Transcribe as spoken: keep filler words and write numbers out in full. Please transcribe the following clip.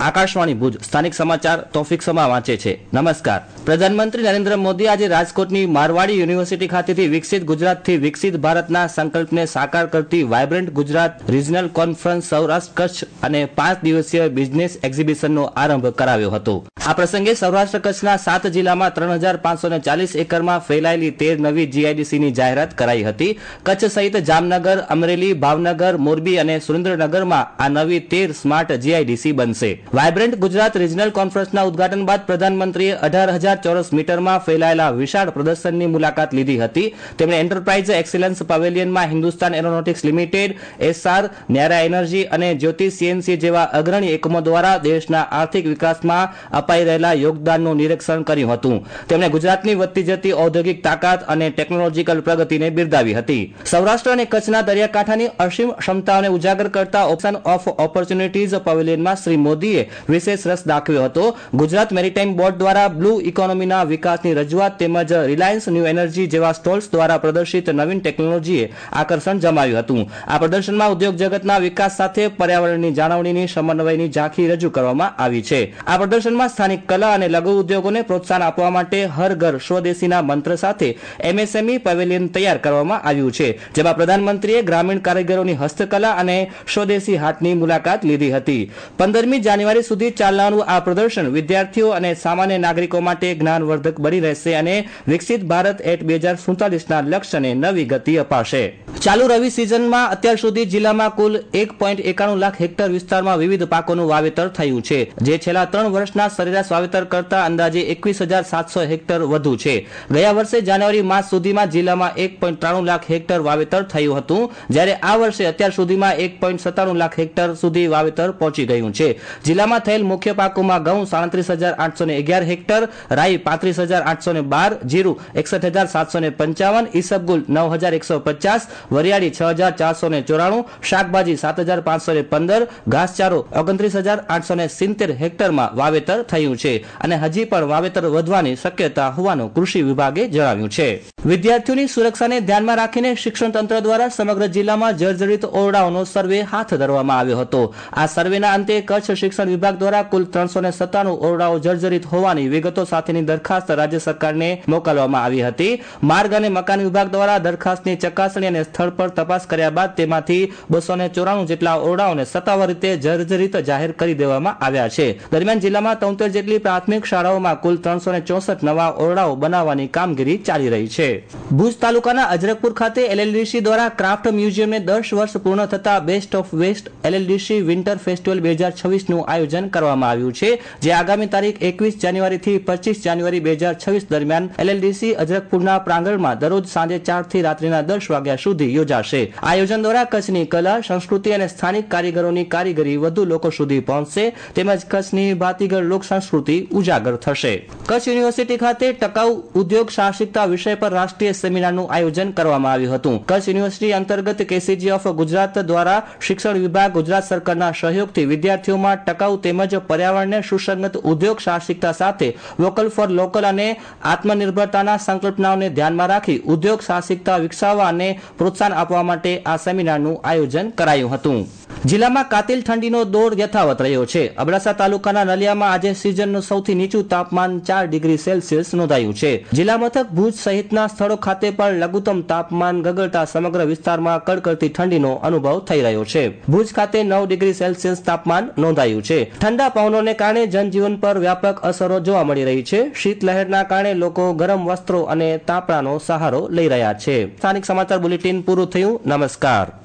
આકાશવાણી ભુજ સ્થાનિક સમાચાર તોફિક સમા વાંચે છે। નમસ્કાર। પ્રધાનમંત્રી નરેન્દ્ર મોદી આજે રાજકોટની મારવાડી યુનિવર્સિટી ખાતેથી વિકસિત ગુજરાતથી વિકસિત ભારતના સંકલ્પને સાકાર કરતી vibrant Gujarat regional conference Saurashtra Kutch અને પાંચ દિવસીય બિઝનેસ એક્ઝિબિશનનો આરંભ કરાવ્યો હતો। આ પ્રસંગે સૌરાષ્ટ્ર કચ્છના સાત જિલ્લામાં ત્રણ હજાર પાંચસો ને ચાલીસ એકરમાં ફેલાયેલી તેર નવી જીઆઈડીસીની જાહેરાત કરાઈ હતી। કચ્છ સહિત જામનગર, અમરેલી, ભાવનગર, મોરબી અને સુરેન્દ્રનગરમાં આ નવી તેર સ્માર્ટ જીઆઈડીસી બનશે। વાયબ્રન્ટ ગુજરાત રિજનલ કોન્ફરન્સના ઉદઘાટન બાદ પ્રધાનમંત્રીએ અઢાર હજાર ચોરસ મીટરમાં ફેલાયેલા વિશાળ પ્રદર્શનની મુલાકાત લીધી હતી। તેમણે એન્ટરપ્રાઇઝ એક્સેલન્સ પેવેલિયનમાં Hindustan aeronautics limited, SR, Nayara energy અને જ્યોતિ સીએનસી જેવા અગ્રણી એકમો દ્વારા દેશના આર્થિક વિકાસમાં અપાઈ રહેલા યોગદાનનું નિરીક્ષણ કર્યું હતું। તેમણે ગુજરાતની વધતી જતી ઔદ્યોગિક તાકાત અને ટેકનોલોજીકલ પ્રગતિને બિરદાવી હતી। સૌરાષ્ટ્ર અને કચ્છના દરિયાકાંઠાની અસીમ ક્ષમતાઓને ઉજાગર કરતા ઓપ્શન ઓફ ઓપોર્ચ્યુનિટીઝ પેવેલિયનમાં શ્રી મોદીએ વિશેષ રસ દાખવ્યો હતો। ગુજરાત મેરીટાઈમ બોર્ડ દ્વારા બ્લુ ઇકોનોમીના વિકાસની રજૂઆત તેમજ રિલાયન્સ ન્યૂ એનર્જી જેવા સ્ટોલ્સ દ્વારા પ્રદર્શિત નવીન ટેકનોલોજીએ આકર્ષણ જમાવ્યું હતું। આ પ્રદર્શનમાં ઉદ્યોગ જગતના વિકાસ સાથે પર્યાવરણની જાળવણીની સમન્વયની ઝાંખી રજૂ કરવામાં આવી છે। આ પ્રદર્શનમાં સ્થાનિક કલા અને લઘુ ઉદ્યોગોને પ્રોત્સાહન આપવા માટે હર ઘર સ્વદેશીના મંત્ર સાથે એમએસએમઈ પેવેલિયન તૈયાર કરવામાં આવ્યું છે, જેમાં પ્રધાનમંત્રીએ ગ્રામીણ કારીગરોની હસ્તકલા અને સ્વદેશી હાટની મુલાકાત લીધી હતી। પંદરમી જાન્યુઆરી સુધી ચાલનારું આ પ્રદર્શન વિદ્યાર્થીઓ અને સામાન્ય નાગરિકો માટે જ્ઞાનવર્ધક બની રહેશે અને વિકસિત ભારત એટ બે હજાર સુડતાલીસના લક્ષ્યને નવી ગતિ અપાશે। ચાલુ રવિ સિઝનમાં અત્યાર સુધી જિલ્લામાં કુલ એક પોઈન્ટ એકાણું લાખ હેક્ટર વિસ્તારમાં વિવિધ પાકોનું વાવેતર થયું છે, જે છેલ્લા ત્રણ વર્ષના સરેરાશ વાવેતર કરતા અંદાજે એકવીસ હજાર સાતસો હેક્ટર વધુ છે। ગયા વર્ષે જાન્યુઆરી માસ સુધીમાં જિલ્લામાં એક પોઈન્ટ ત્રાણું લાખ હેક્ટર વાવેતર થયું હતું, જ્યારે આ વર્ષે અત્યાર સુધીમાં એક પોઈન્ટ સત્તાણું લાખ હેક્ટર સુધી વાવેતર પહોંચી ગયું છે। જિલ્લામાં થયેલ મુખ્ય પાકોમાં ઘઉં સાડત્રીસ હજાર આઠસો ને અગિયાર હેક્ટર, રાઈ પાંત્રીસ હજાર આઠસો ને બાર, જીરું એકસઠ હજાર સાતસો ને પંચાવન, ઈસબગુલ નવ હજાર એકસો પચાસ, વરિયાળી છ હજાર ચારસો ને ચોરાણું, શાકભાજી સાત હજાર પાંચસો ને પંદર, ઘાસચારો ઓગણત્રીસ હજાર આઠસો ને સિત્તેર હેક્ટરમાં વાવેતર થયું છે અને હજી પણ વાવેતર વધવાની શક્યતા હોવાનું કૃષિ વિભાગે જણાવ્યું છે। વિદ્યાર્થીઓની સુરક્ષાને ધ્યાનમાં રાખીને શિક્ષણ તંત્ર દ્વારા સમગ્ર જિલ્લામાં જર્જરિત ઓરડાઓનો સર્વે હાથ ધરવામાં આવ્યો હતો। આ સર્વેના અંતે કચ્છ શિક્ષણ વિભાગ દ્વારા કુલ ત્રણસો ને સત્તાણું ઓરડાઓ જર્જરિત હોવાની વિગતો સાથેની દરખાસ્ત રાજ્ય સરકારને મોકલવામાં આવી હતી। માર્ગ અને મકાન વિભાગ દ્વારા દરખાસ્તની ચકાસણી અને સ્થળ પર તપાસ કર્યા બાદ તેમાંથી બસો ને ચોરાણું જેટલા ઓરડાઓને સત્તાવાર રીતે જર્જરિત જાહેર કરી દેવામાં આવ્યા છે। દરમિયાન જિલ્લામાં તોતેર જેટલી પ્રાથમિક શાળાઓમાં કુલ ત્રણસો ને ચોસઠ નવા ઓરડાઓ બનાવવાની કામગીરી ચાલી રહી છે। ભુજ તાલુકાના અજરકપુર ખાતે એલએલડીસી દ્વારા ક્રાફ્ટ મ્યુઝિયમને દસ વર્ષ પૂર્ણ થતા best of west LLDC winter festival બે હજાર છવ્વીસ નું આયોજન કરવામાં આવ્યું છે, જે આગામી તારીખ એકવીસ જાન્યુઆરી થી પચીસ જાન્યુઆરી બે હજાર છવ્વીસ દરમિયાન એલએલડીસી અજરકપુરના પ્રાંગણમાં દરરોજ સાંજે ચાર થી રાત્રિના દસ વાગ્યા સુધી યોજાશે। આ આયોજન દ્વારા કચ્છની કલા, સંસ્કૃતિ અને સ્થાનિક કારીગરોની કારીગરી વધુ લોકો સુધી પહોંચશે, તેમજ કચ્છની ભાતીગળ લોક સંસ્કૃતિ ઉજાગર થશે। કચ્છ યુનિવર્સિટી ખાતે ટકાઉ ઉદ્યોગ સાહસિકતા વિષય પર રાષ્ટ્રીય સેમિનારનું આયોજન કરવામાં આવ્યું હતું। કચ્છ યુનિવર્સિટી અંતર્ગત કેસીજી ઓફ ગુજરાત દ્વારા શિક્ષણ વિભાગ, ગુજરાત સરકારના સહયોગથી વિદ્યાર્થીઓમાં ટકાઉ તેમજ પર્યાવરણને સુસંગત ઉદ્યોગ સાહસિકતા સાથે વોકલ ફોર લોકલ અને આત્મનિર્ભરતાના સંકલ્પનાઓને ધ્યાનમાં રાખી ઉદ્યોગ સાહસિકતા વિકસાવવા અને પ્રોત્સાહન આપવા માટે આ સેમિનારનું આયોજન કરાયું હતું। જિલ્લામાં કાતિલ ઠંડીનો દોર યથાવત રહ્યો છે। અબડાસા તાલુકાના નલિયામાં આજે સિઝનનું સૌથી નીચું તાપમાન ચાર ડિગ્રી સેલ્સિયસ નોંધાયું છે। જિલ્લા મથક ભુજ સહિતના સ્થળો ખાતે પણ લઘુત્તમ તાપમાન ગગડતા સમગ્ર વિસ્તારમાં કડકડતી ઠંડીનો અનુભવ થઈ રહ્યો છે। ભુજ ખાતે નવ ડિગ્રી સેલ્સિયસ તાપમાન નોંધાયું છે। ઠંડા પવનોને કારણે જનજીવન પર વ્યાપક અસરો જોવા મળી રહી છે। શીત લહેરના કારણે લોકો ગરમ વસ્ત્રો અને તાપણાનો સહારો લઈ રહ્યા છે। સ્થાનિક સમાચાર બુલેટિન પૂરું થયું। નમસ્કાર।